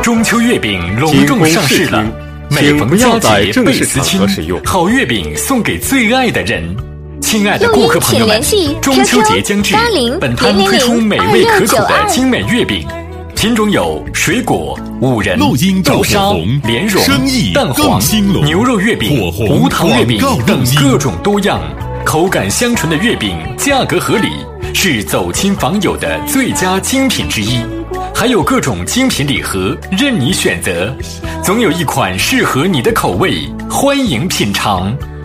中秋月饼隆重上市了，每逢佳节倍思亲，好月饼送给最爱的人。亲爱的顾客朋友们，中秋节将至，本摊推出美味可口的精美月饼，品种有水果、五仁、豆沙、莲蓉、蛋黄、牛肉月饼、无糖月饼等各种多样，口感香醇的月饼，价格合理，是走亲访友的最佳精品之一。还有各种精品礼盒任你选择，总有一款适合你的口味，欢迎品尝。